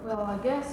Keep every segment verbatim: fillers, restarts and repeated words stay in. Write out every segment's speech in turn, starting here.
Well, I guess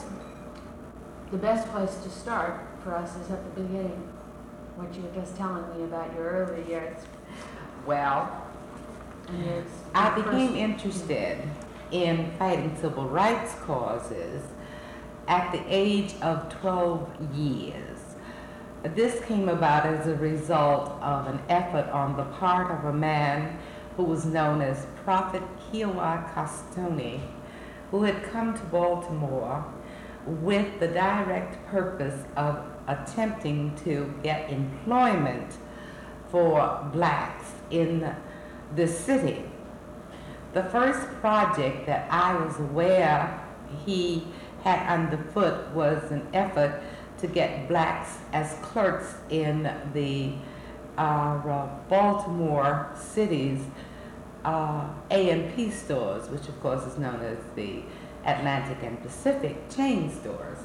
the best place to start for us is at the beginning, what you were just telling me about your early years. Well, Yes. I Your became first- interested in fighting civil rights causes at the age of twelve years. This came about as a result of an effort on the part of a man who was known as Prophet Kiowa Castoni, who had come to Baltimore with the direct purpose of attempting to get employment for blacks in the city. The first project that I was aware he had underfoot was an effort to get blacks as clerks in the uh, Baltimore city's uh, A and P stores, which of course is known as the Atlantic and Pacific chain stores.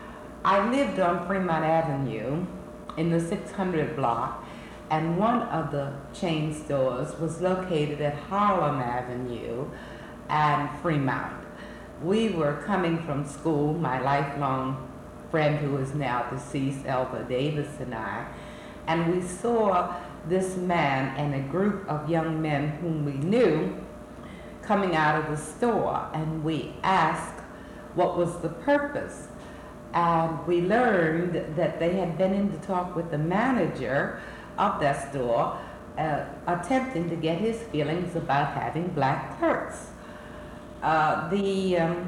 I lived on Fremont Avenue in the six hundred block, and one of the chain stores was located at Harlem Avenue and Fremont. We were coming from school, my lifelong friend who is now deceased, Elva Davis, and I, and we saw this man and a group of young men whom we knew coming out of the store, and we asked what was the purpose. And we learned that they had been in to talk with the manager of that store, uh, attempting to get his feelings about having black clerks. Uh, the um,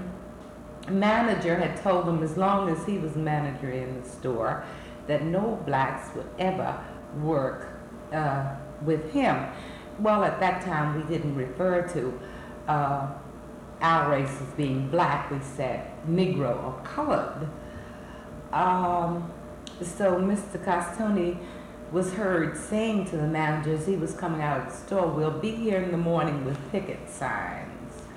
manager had told him as long as he was manager in the store that no blacks would ever work uh, with him. Well, at that time we didn't refer to uh, our race as being black, we said Negro or colored. Um, so Mister Castoni was heard saying to the manager as he was coming out of the store, "We'll be here in the morning with picket signs."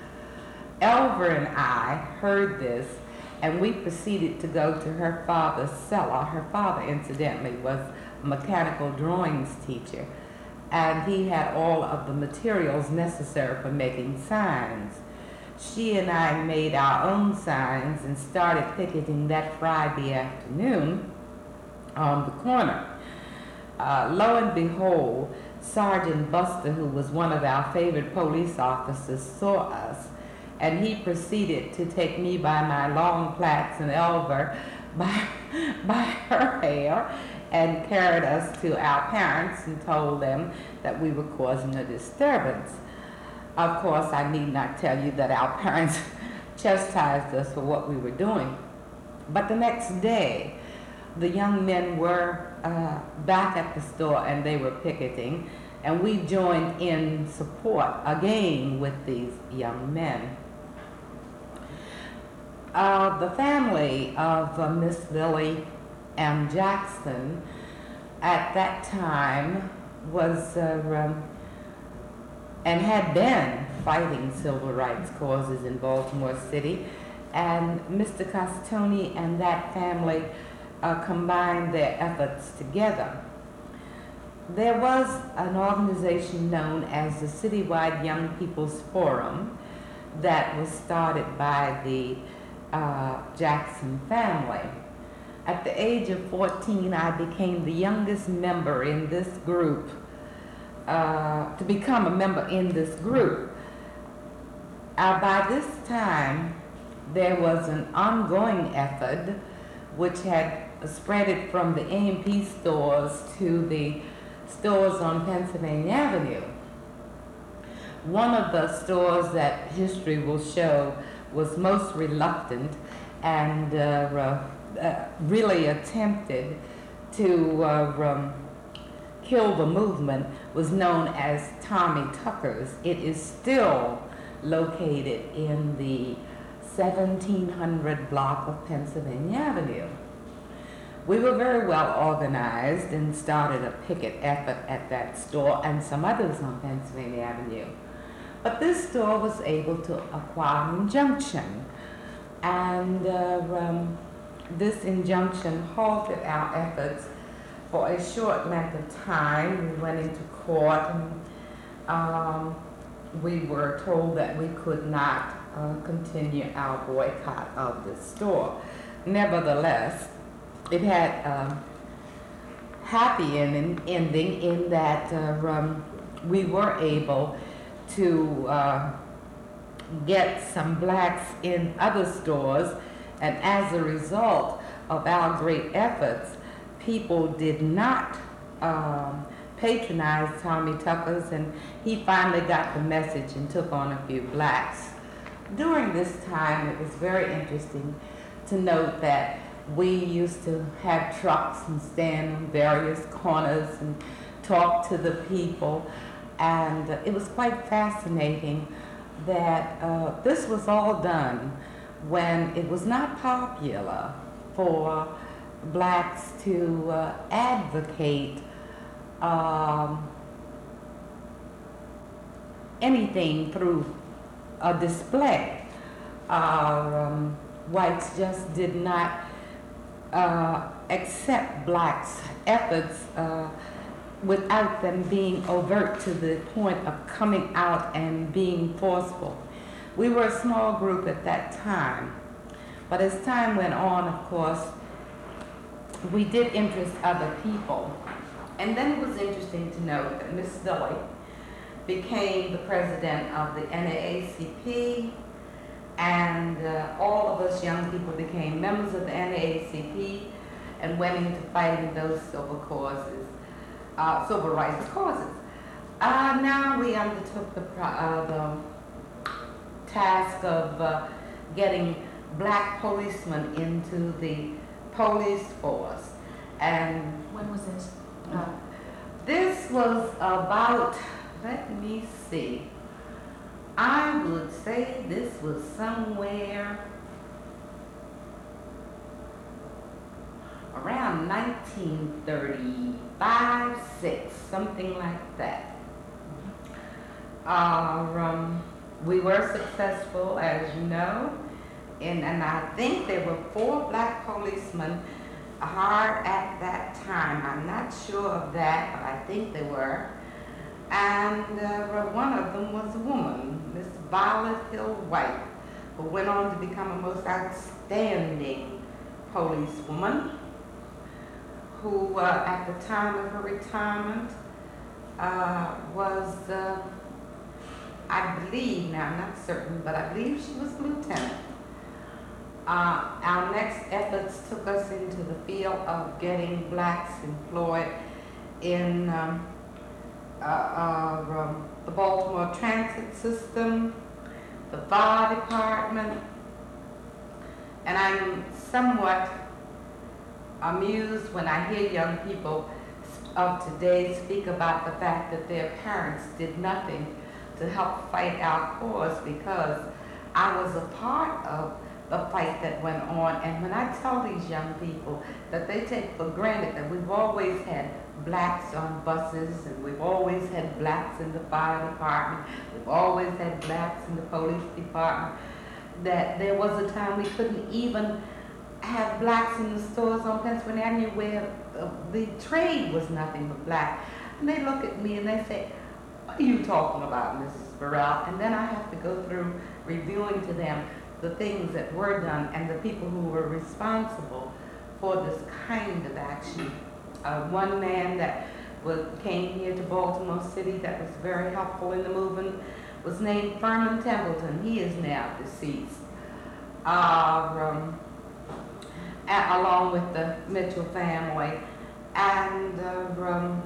Elver and I heard this, and we proceeded to go to her father's cellar. Her father, incidentally, was a mechanical drawings teacher, and he had all of the materials necessary for making signs. She and I made our own signs and started picketing that Friday afternoon on the corner. Uh, lo and behold, Sergeant Buster, who was one of our favorite police officers, saw us, and he proceeded to take me by my long plaits and Elver by, by her hair and carried us to our parents and told them that we were causing a disturbance. Of course, I need not tell you that our parents chastised us for what we were doing. But the next day, the young men were uh, back at the store and they were picketing, and we joined in support again with these young men. Uh, the family of uh, Miss Lily M. Jackson at that time was uh, um, and had been fighting civil rights causes in Baltimore City, and Mister Castoni and that family uh, combined their efforts together. There was an organization known as the Citywide Young People's Forum that was started by the uh, Jackson family. At the age of fourteen, I became the youngest member in this group, uh, to become a member in this group. Uh, by this time, there was an ongoing effort which had spread it from the A and P stores to the stores on Pennsylvania Avenue. One of the stores that history will show was most reluctant and uh, uh, really attempted to uh, um, kill the movement was known as Tommy Tucker's. It is still located in the seventeen hundred block of Pennsylvania Avenue. We were very well organized and started a picket effort at that store and some others on Pennsylvania Avenue. But this store was able to acquire an injunction, and uh, um, this injunction halted our efforts for a short length of time. We went into court, and um, we were told that we could not uh, continue our boycott of the store. Nevertheless, it had a happy ending, ending in that uh, um, we were able to uh, get some blacks in other stores, and as a result of our great efforts, people did not um, patronize Tommy Tucker's, and he finally got the message and took on a few blacks. During this time, it was very interesting to note that we used to have trucks and stand on various corners and talk to the people, and it was quite fascinating that uh, this was all done when it was not popular for blacks to uh, advocate um, anything through a display. Uh, um, whites just did not uh, accept blacks' efforts uh, without them being overt to the point of coming out and being forceful. We were a small group at that time, but as time went on, of course, we did interest other people. And then it was interesting to note that Miss Dilley became the president of the N double A C P, and uh, all of us young people became members of the N double A C P and went into fighting those civil causes, uh, civil rights causes. Uh, now we undertook the, pro uh, the task of uh, getting black policemen into the police force. And When was this? Uh, this was about, let me see, I would say this was somewhere around nineteen thirty-five, six, something like that. Uh, um, we were successful, as you know, and, and I think there were four black policemen hired at that time. I'm not sure of that, but I think they were. And uh, one of them was a woman, Miss Violet Hill White, who went on to become a most outstanding policewoman, who uh, at the time of her retirement uh, was, uh, I believe, now I'm not certain, but I believe she was lieutenant. Uh, our next efforts took us into the field of getting blacks employed in um, uh, uh, um, the Baltimore transit system, the fire department, and I'm somewhat amused when I hear young people of today speak about the fact that their parents did nothing to help fight our cause, because I was a part of the fight that went on. And when I tell these young people that they take for granted that we've always had blacks on buses, and we've always had blacks in the fire department, we've always had blacks in the police department, that there was a time we couldn't even have blacks in the stores on Pennsylvania Avenue where uh, the trade was nothing but black. And they look at me and they say, "What are you talking about, Missus Burrell?" And then I have to go through reviewing to them the things that were done and the people who were responsible for this kind of action. Uh, one man that was, came here to Baltimore City that was very helpful in the movement was named Furman Templeton. He is now deceased. Uh, um, a along with the Mitchell family. And uh, um,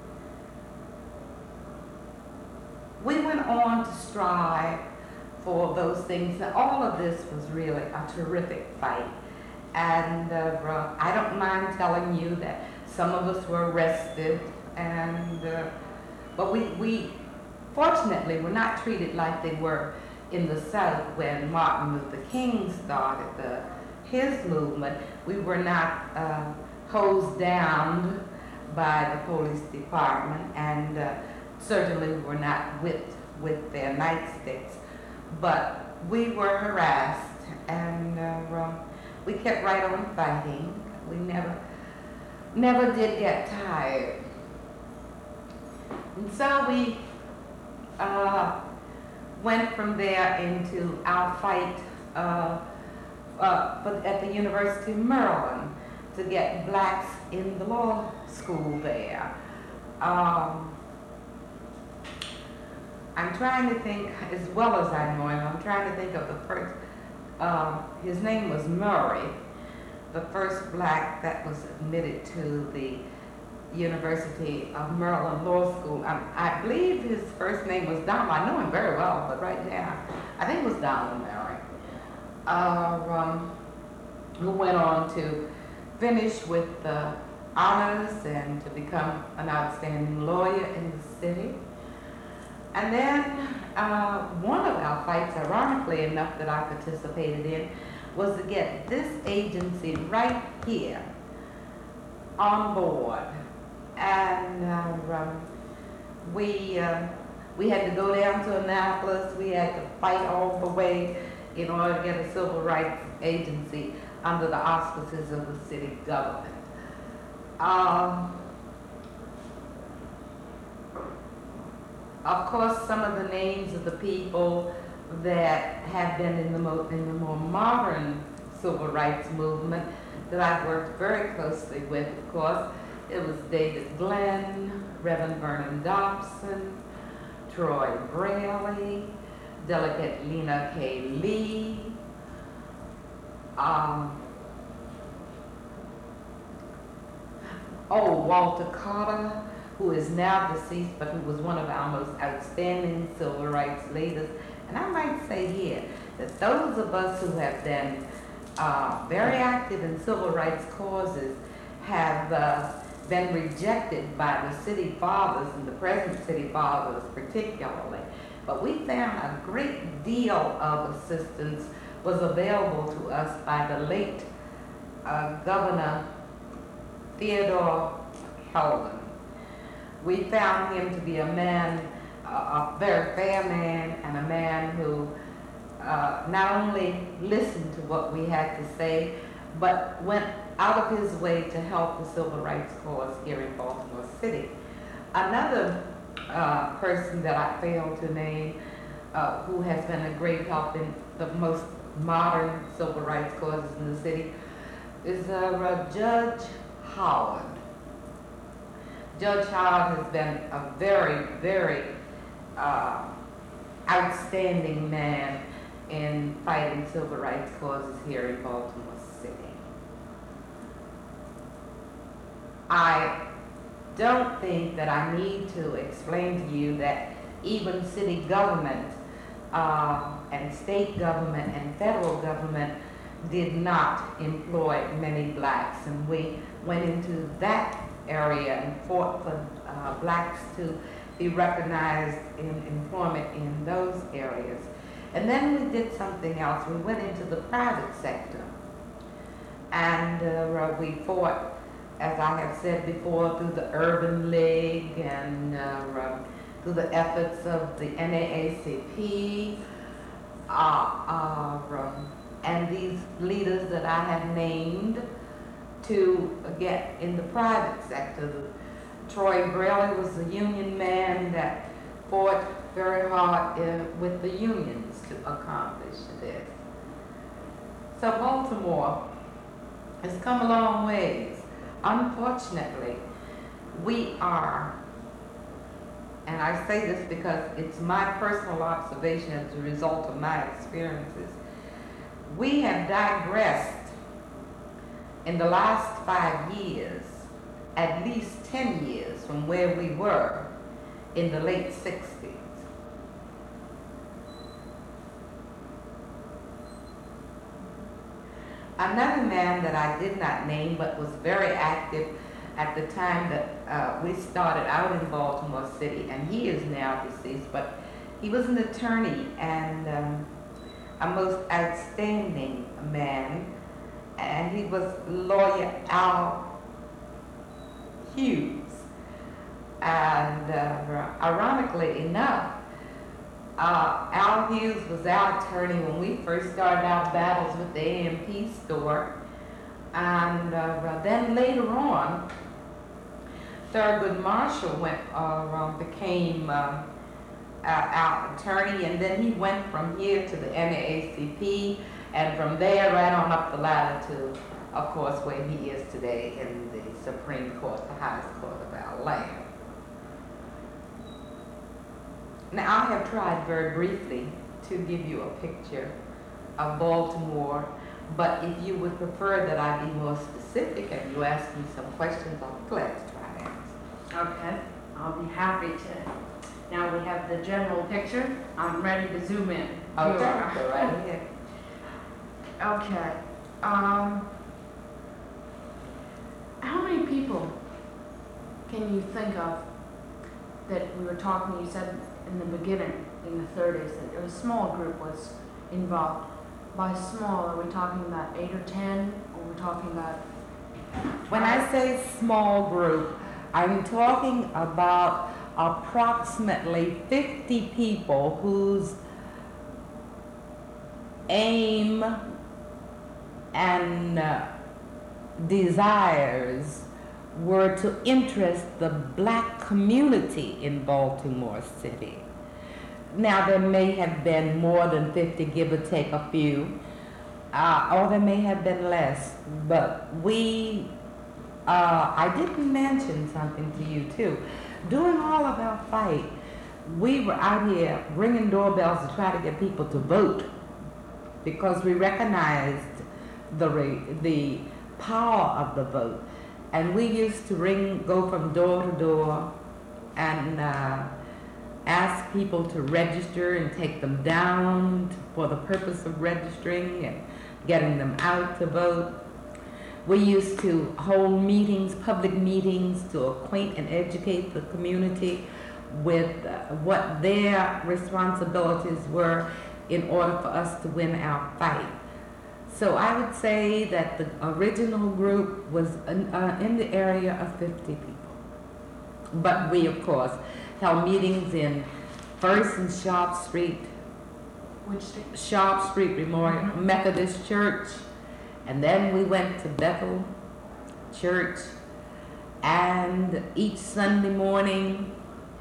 we went on to strive for those things. Now, all of this was really a terrific fight. And uh, I don't mind telling you that some of us were arrested, and uh, but we, we fortunately were not treated like they were in the South when Martin Luther King started the, his movement. We were not uh, hosed down by the police department, and uh, certainly we were not whipped with their nightsticks. But we were harassed, and uh, um, we kept right on fighting. We never, never did get tired. And so we uh, went from there into our fight uh, uh, but at the University of Maryland to get blacks in the law school there. Um, I'm trying to think, as well as I know him, I'm trying to think of the first, uh, his name was Murray, the first black that was admitted to the University of Maryland Law School. Um, I believe his first name was Donald. I know him very well, but right now, I think it was Donald Murray, uh, um, who went on to finish with the honors and to become an outstanding lawyer in the city. And then uh, one of our fights, ironically enough, that I participated in was to get this agency right here on board. And uh, um, we, uh, we had to go down to Annapolis. We had to fight all the way in order to get a civil rights agency under the auspices of the city government. Um, Of course, some of the names of the people that have been in the, mo in the more modern civil rights movement that I've worked very closely with, of course, it was David Glenn, Reverend Vernon Dobson, Troy Braley, Delegate Lena K. Lee, um, oh, Walter Carter, who is now deceased, but who was one of our most outstanding civil rights leaders. And I might say here that those of us who have been uh, very active in civil rights causes have uh, been rejected by the city fathers and the present city fathers particularly. But we found a great deal of assistance was available to us by the late uh, Governor Theodore Kelvin. We found him to be a man, uh, a very fair man, and a man who uh, not only listened to what we had to say, but went out of his way to help the civil rights cause here in Baltimore City. Another uh, person that I failed to name, uh, who has been a great help in the most modern civil rights causes in the city, is uh, uh, Judge Howard. Judge Howard has been a very, very uh, outstanding man in fighting civil rights causes here in Baltimore City. I don't think that I need to explain to you that even city government uh, and state government and federal government did not employ many blacks, and we went into that area and fought for uh, blacks to be recognized in employment in those areas. And then we did something else. We went into the private sector, and uh, we fought, as I have said before, through the Urban League and uh, through the efforts of the N double A C P uh, uh, and these leaders that I have named to get in the private sector. Troy Braley was a union man that fought very hard uh, with the unions to accomplish this. So Baltimore has come a long ways. Unfortunately, we are, and I say this because it's my personal observation as a result of my experiences, we have digressed in the last five years, at least ten years from where we were in the late sixties. Another man that I did not name but was very active at the time that uh, we started out in Baltimore City, and he is now deceased, but he was an attorney and um, a most outstanding man. And he was lawyer Al Hughes. And uh, ironically enough, uh, Al Hughes was our attorney when we first started our battles with the A M P store. And uh, then later on, Thurgood Marshall went, uh, became uh, uh, our attorney, and then he went from here to the N double A C P, and from there right on up the ladder to, of course, where he is today in the Supreme Court, the highest court of our land. Now, I have tried very briefly to give you a picture of Baltimore, but if you would prefer that I be more specific and you ask me some questions, I'll be glad to try to answer. Okay, I'll be happy to. Now we have the general picture. I'm ready to zoom in. Okay, You are. go right ahead. Okay. Um, how many people can you think of that we were talking, you said in the beginning, in the thirties, that a small group was involved? By small, are we talking about eight or ten, or we're talking about? When I say small group, I'm talking about approximately fifty people whose aim and uh, desires were to interest the black community in Baltimore City. Now, there may have been more than fifty, give or take a few, uh, or there may have been less, but we, uh, I didn't mention something to you too. During all of our fight, we were out here ringing doorbells to try to get people to vote because we recognized the, re the power of the vote. And we used to ring, go from door to door and uh, ask people to register and take them down for the purpose of registering and getting them out to vote. We used to hold meetings, public meetings, to acquaint and educate the community with uh, what their responsibilities were in order for us to win our fight. So I would say that the original group was in, uh, in the area of fifty people. But we, of course, held meetings in First and Sharp Street, Which street? Sharp Street Memorial Mm-hmm. Methodist Church, and then we went to Bethel Church, and each Sunday morning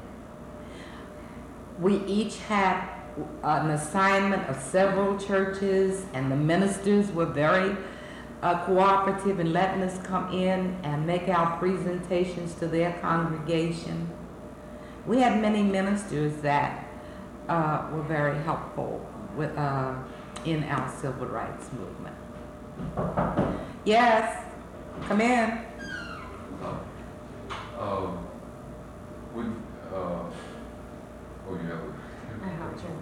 we each had an assignment of several churches, and the ministers were very uh, cooperative in letting us come in and make our presentations to their congregation. We had many ministers that uh, were very helpful with, uh, in our civil rights movement. Yes, come in. Um, would, uh, oh, you have a... I have to.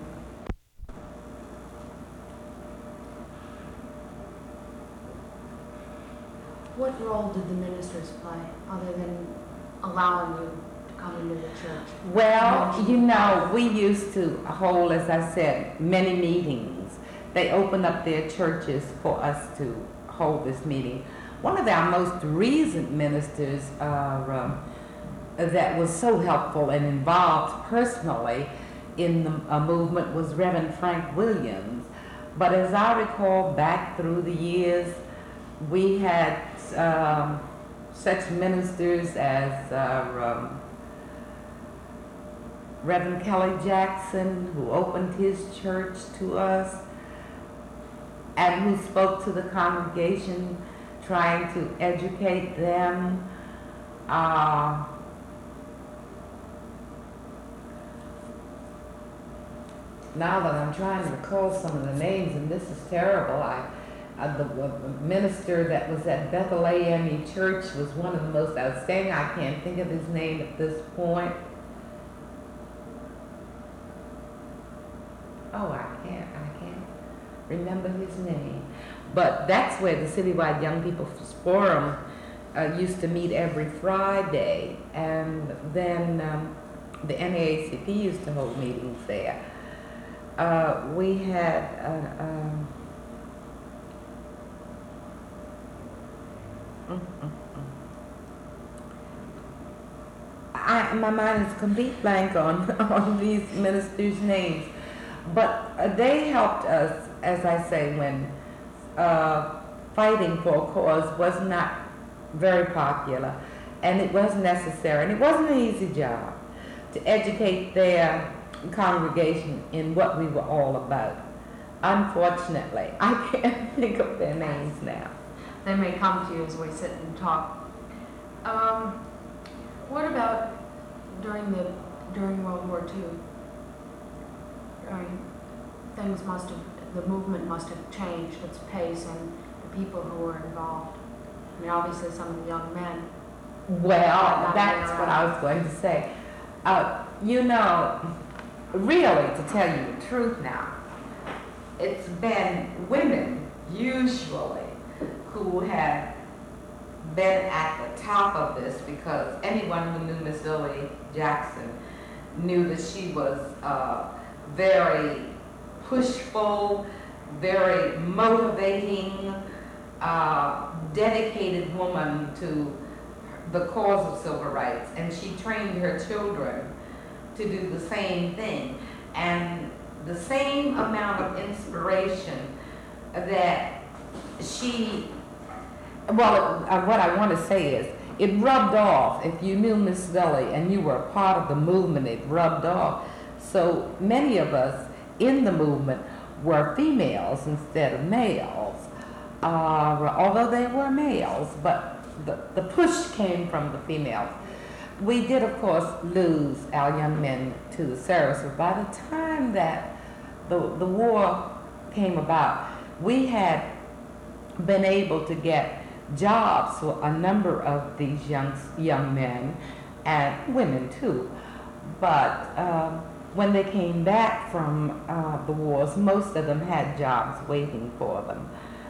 What role did the ministers play, other than allowing you to come into the church? Well, you know, we used to hold, as I said, many meetings. They opened up their churches for us to hold this meeting. One of our most recent ministers uh, um, that was so helpful and involved personally in the uh, movement was Reverend Frank Williams. But as I recall back through the years, we had um, such ministers as uh, um, Reverend Kelly Jackson, who opened his church to us and who spoke to the congregation, trying to educate them. Uh, now that I'm trying to recall some of the names, and this is terrible, I, uh, the, the minister that was at Bethel A M E Church was one of the most outstanding. I can't think of his name at this point. Oh, I can't, I can't remember his name. But that's where the Citywide Young People's Forum uh, used to meet every Friday, and then um, the N double A C P used to hold meetings there. Uh, we had, uh, um, mm, mm, mm. I, my mind is a complete blank on, on these ministers' names, but uh, they helped us, as I say, when uh, fighting for a cause was not very popular, and it was necessary, and it wasn't an easy job to educate their congregation in what we were all about. Unfortunately, I can't think of their names now. They may come to you as we sit and talk. Um, what about during the during World War Two? I mean, things must have, the movement must have changed its pace and the people who were involved. I mean, obviously some of the young men. Well, that's what I was going to say. Uh, you know, really, to tell you the truth now, it's been women usually who have been at the top of this, because anyone who knew Miss Lily Jackson knew that she was uh, very pushful, very motivating, uh, dedicated woman to the cause of civil rights, and she trained her children to do the same thing. And the same amount of inspiration that she, well, uh, what I want to say is, it rubbed off. If you knew Miss Lily and you were a part of the movement, it rubbed off. So many of us in the movement were females instead of males, uh, although they were males, but the, the push came from the females. We did, of course, lose our young men to the service, but by the time that the, the war came about, we had been able to get jobs for a number of these young, young men, and women too. But um, when they came back from uh, the wars, most of them had jobs waiting for them.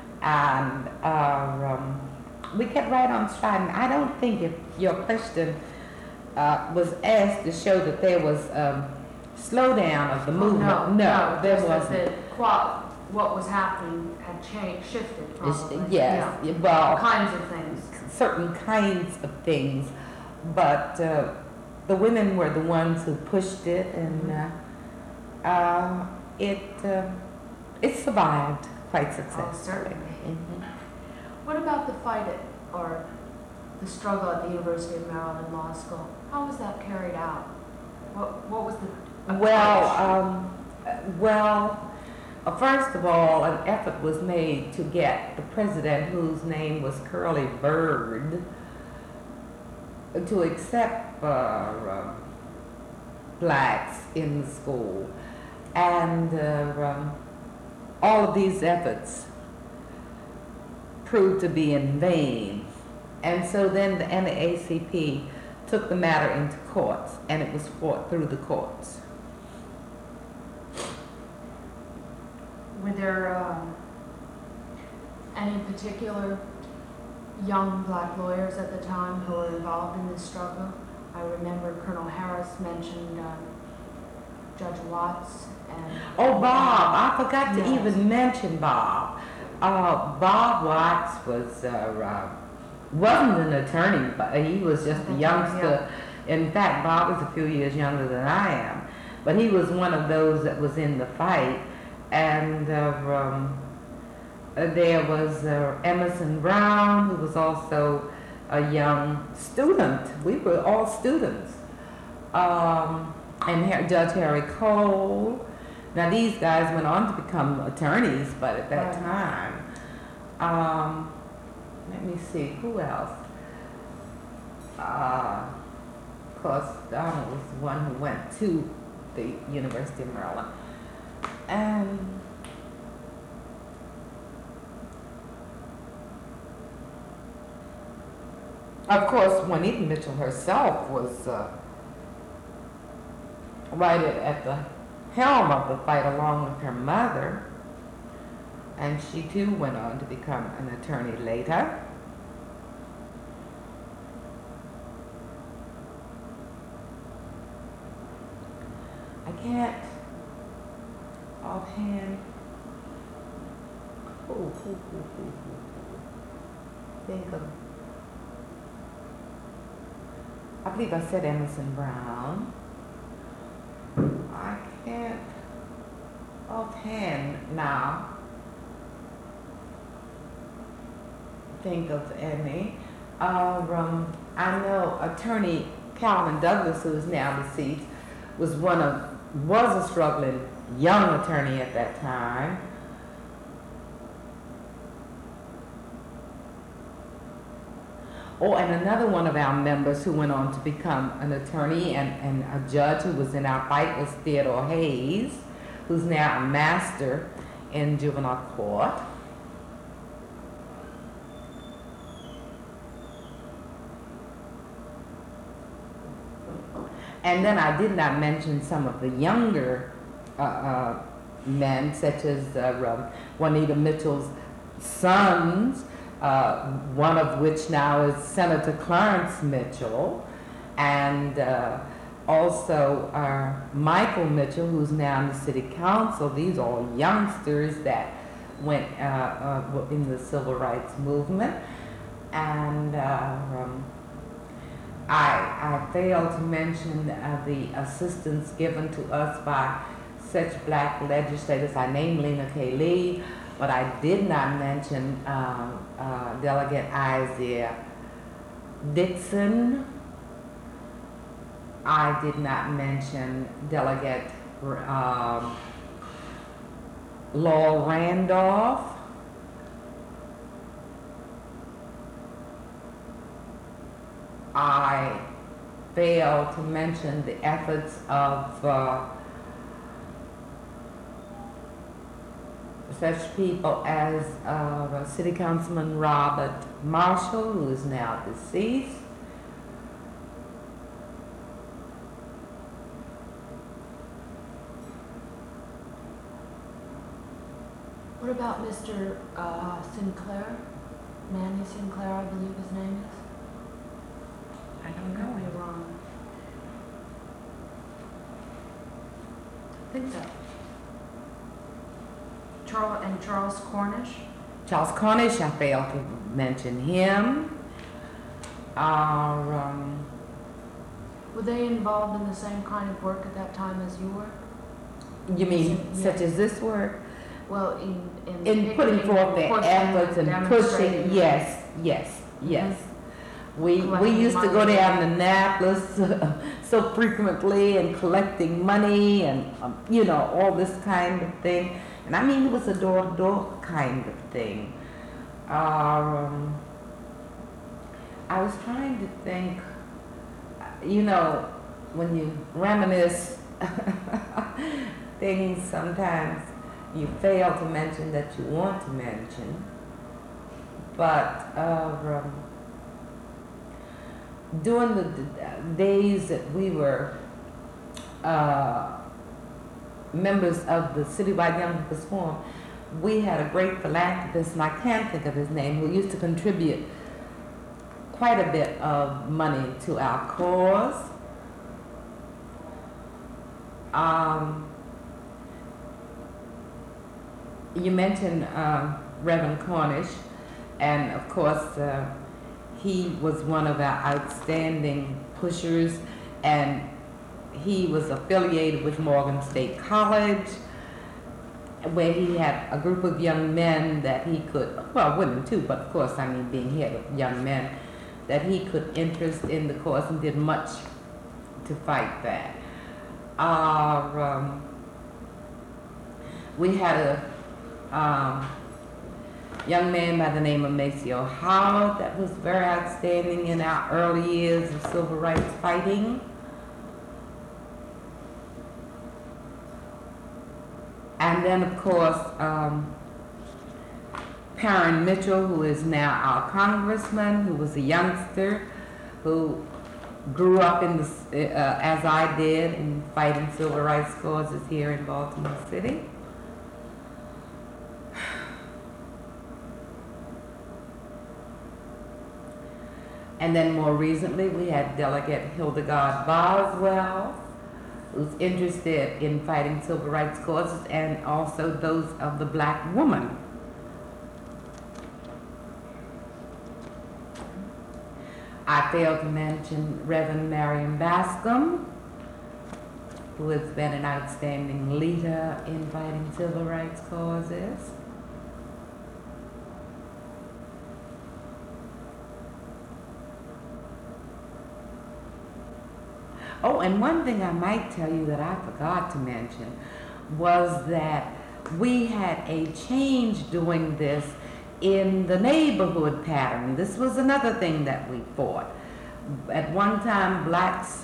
And uh, um, we kept right on striding. I don't think if your question uh, was asked to show that there was um, slowdown of the movement. No, no, no, there just that wasn't. the qua- what was happening had changed, shifted It's- probably. yes, Yeah. well, All kinds of things. certain kinds of things, but uh, the women were the ones who pushed it, and uh, uh, it uh, it survived quite successfully. Oh, certainly. Mhm. What about the fight at, or the struggle at the University of Maryland Law School? How was that carried out? What, what was the Well, approach? um, uh, well, uh, first of all, an effort was made to get the president, whose name was Curly Bird, to accept uh, uh, blacks in the school. And uh, um, all of these efforts proved to be in vain. And so then the N double A C P took the matter into courts, and it was fought through the courts. Were there um, any particular young black lawyers at the time who were involved in this struggle? I remember Colonel Harris mentioned um, Judge Watts and... Oh, Bob, I forgot to Yes. even mention Bob. Uh, Bob Watts was, uh, uh, wasn't an attorney, but he was just a Okay, youngster. In fact, Bob is a few years younger than I am, but he was one of those that was in the fight. And uh, um, uh, there was uh, Emerson Brown, who was also a young student. We were all students. Um, and Har- Judge Harry Cole. Now these guys went on to become attorneys, but at that Right. time, um, let me see, who else? Uh, of course, Donald was the one who went to the University of Maryland. And of course, Juanita Mitchell herself was uh, right at, at the helm of the fight along with her mother, and she too went on to become an attorney later. I can't offhand. Ooh, ooh, ooh, ooh, ooh. Think of. I believe I said Emerson Brown. I can't offhand now think of any. Uh, um, I know attorney Calvin Douglas, who is now deceased, was one of was a struggling young attorney at that time. Oh, and another one of our members who went on to become an attorney and, and a judge who was in our fight was Theodore Hayes, who's now a master in juvenile court. And then I did not mention some of the younger uh, uh, men, such as uh, Juanita Mitchell's sons, uh, one of which now is Senator Clarence Mitchell, and uh, also uh, Michael Mitchell, who's now in the city council. These are all youngsters that went uh, uh, in the civil rights movement. And uh, um, I, I failed to mention uh, the assistance given to us by such black legislators. I named Lena K. Lee, but I did not mention uh, uh, Delegate Isaiah Dixon. I did not mention Delegate um, Lowell Randolph. I failed to mention the efforts of uh, such people as uh, City Councilman Robert Marshall, who is now deceased. What about Mister Uh, Sinclair? Manny Sinclair, I believe his name is. I don't Could know. be wrong. I think so. Charles and Charles Cornish. Charles Cornish, I failed to mention him. Uh, um, Were they involved in the same kind of work at that time as you were? you mean Yeah. such as this work? Well, in in, In putting picketing, forth their pushing, efforts and demonstrating. pushing, yes, yes, yes. We, we Collecting used to go money. down to Annapolis so frequently and collecting money and, um, you know, all this kind of thing. And I mean, it was a door-to-door kind of thing. Um, I was trying to think, you know, when you reminisce things, sometimes you fail to mention that you want to mention. But uh, um, during the d- days that we were uh, members of the Citywide Young People's Forum, we had a great philanthropist, and I can't think of his name, who used to contribute quite a bit of money to our cause. Um, you mentioned uh, Reverend Cornish, and of course, uh, he was one of our outstanding pushers, and he was affiliated with Morgan State College, where he had a group of young men that he could, well, women too, but of course, I mean, being here with young men, that he could interest in the cause and did much to fight that. Uh, um, we had a um, young man by the name of Maceo Howard that was very outstanding in our early years of civil rights fighting. And then, of course, um, Perrin Mitchell, who is now our congressman, who was a youngster, who grew up in the, uh, as I did, in fighting civil rights causes here in Baltimore City. And then more recently, we had Delegate Hildegard Boswell, who's interested in fighting civil rights causes and also those of the black woman. I failed to mention Reverend Marion Bascom, who has been an outstanding leader in fighting civil rights causes. Oh, and one thing I might tell you that I forgot to mention was that we had a change doing this in the neighborhood pattern. This was another thing that we fought. At one time, blacks,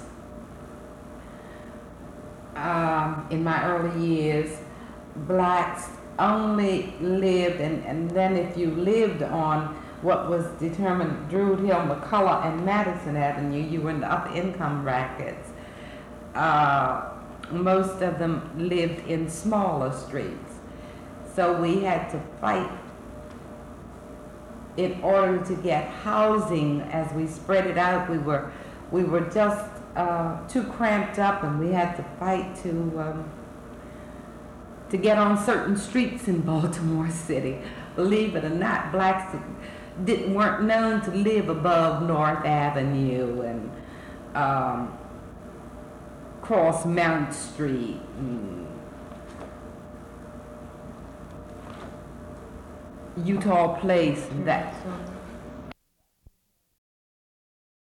um, in my early years, blacks only lived, and, and then if you lived on what was determined Druid Hill, McCullough, and Madison Avenue, you were in the upper income brackets. Uh, most of them lived in smaller streets. So we had to fight in order to get housing. As we spread it out, we were, we were just uh, too cramped up, and we had to fight to, um, to get on certain streets in Baltimore City. Believe it or not, blacks didn't, weren't known to live above North Avenue and um, cross Mount Street. And Utah Place, that,